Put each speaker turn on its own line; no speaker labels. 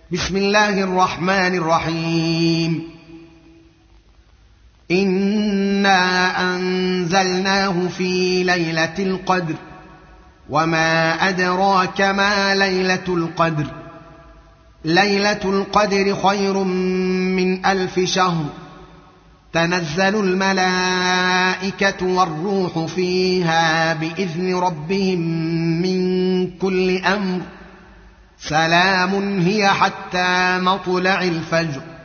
بسم الله الرحمن الرحيم. إنا أنزلناه في ليلة القدر، وما أدراك ما ليلة القدر. ليلة القدر خير من 1000 شهر. تنزل الملائكة والروح فيها بإذن ربهم من كل أمر. سلام هي حتى مطلع الفجر.